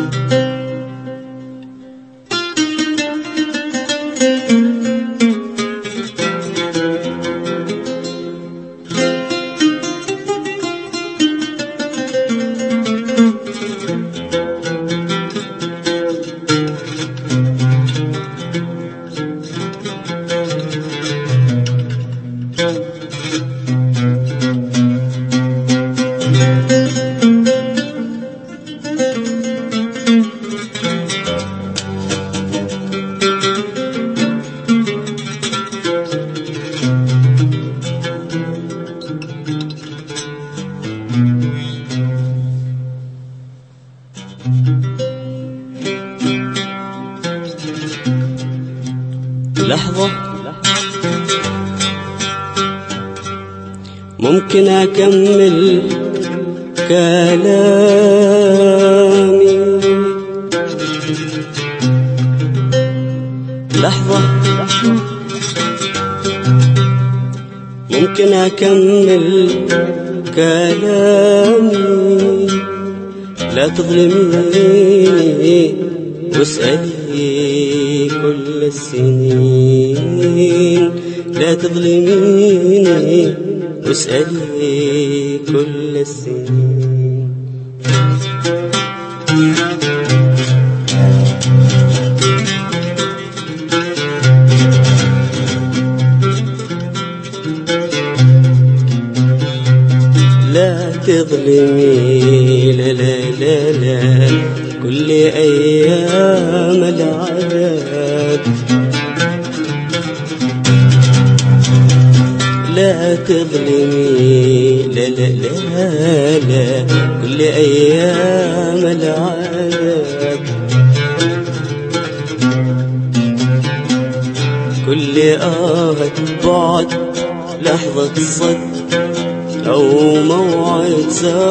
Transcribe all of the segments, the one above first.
لحظة ممكن أكمل كلامي، لحظة ممكن أكمل كلامي، لا تظلميني واسألي كل السنين، لا تظلميني واسألي كل السنين. لا تظلمي لا لا لا لا كل أيام العذاب، لا تظلمي لا لا لا لا كل أيام العذاب، كل بعد لحظة صد أو موعد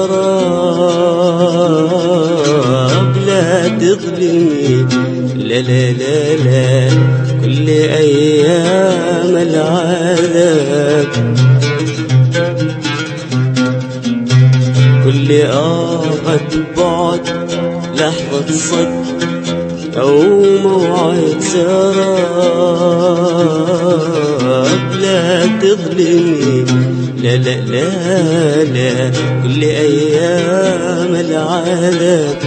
سراب، لا تظلمي لا لا لا لا كل أيام العذاب، كل بعد لحظة صد أو موعد سراب، لا تظلمي لا لا لا لا كل أيام العذاب،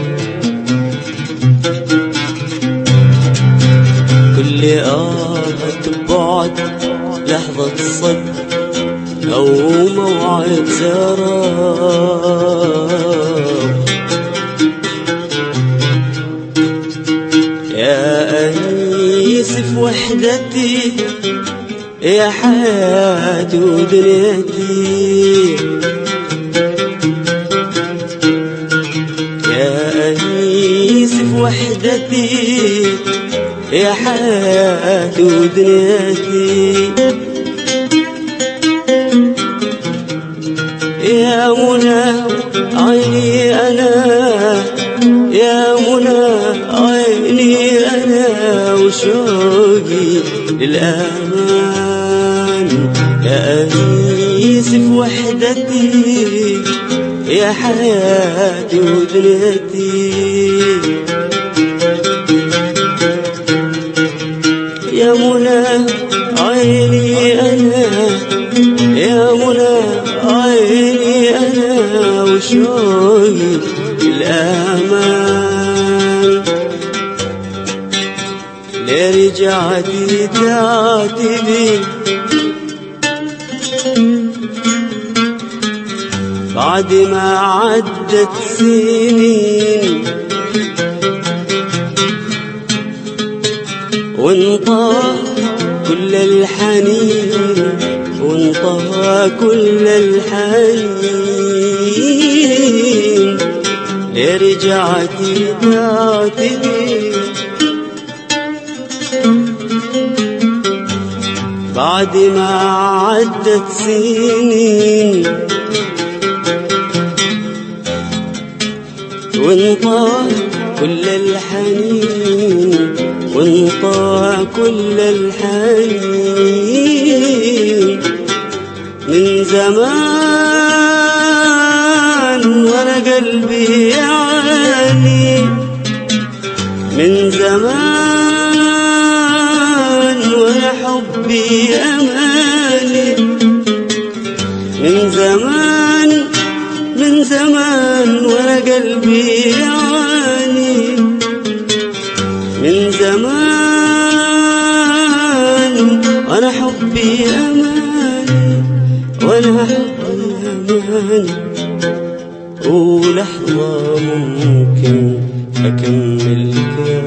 كل بعد لحظة صد أو موعد سراب. يا أنيس في وحدتي يا حياتي ودنيتي، يا أنيس في وحدتي يا حياتي ودنيتي، يا منى عيني أنا، يا منى عيني أنا وشوقي للأمان، يا أنيس في وحدتي يا حياتي ودنيتي، يا منى عيني أنا، يا منى عيني أنا وشوقي الأمان، لرجعتي تعتبي بعد ما عدت سنين، وانطفى كل الحنين، وانطفى كل الحنين، لرجعتي تعتبي بعد ما عدت سنين، وانطفى كل الحنين، وانطفى كل الحنين، من زمان وانا قلبي يعني حبي أماني من زمان من زمان وأنا قلبي يعاني من زمان وأنا حبي أماني وأنا حبي أماني ولحظة ممكن أكمل